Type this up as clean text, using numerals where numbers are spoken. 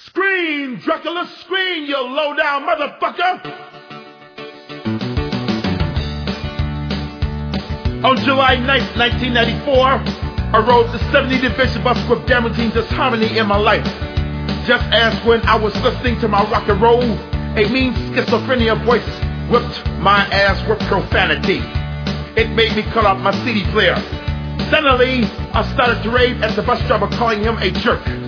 Scream, Dracula, scream, you low-down motherfucker! On July 9th, 1994, I rode the 70 Division bus with guaranteed disharmony in my life. Just as when I was listening to my rock and roll, a mean schizophrenia voice whipped my ass with profanity. It made me cut off my CD player. Suddenly, I started to rave at the bus driver, calling him a jerk.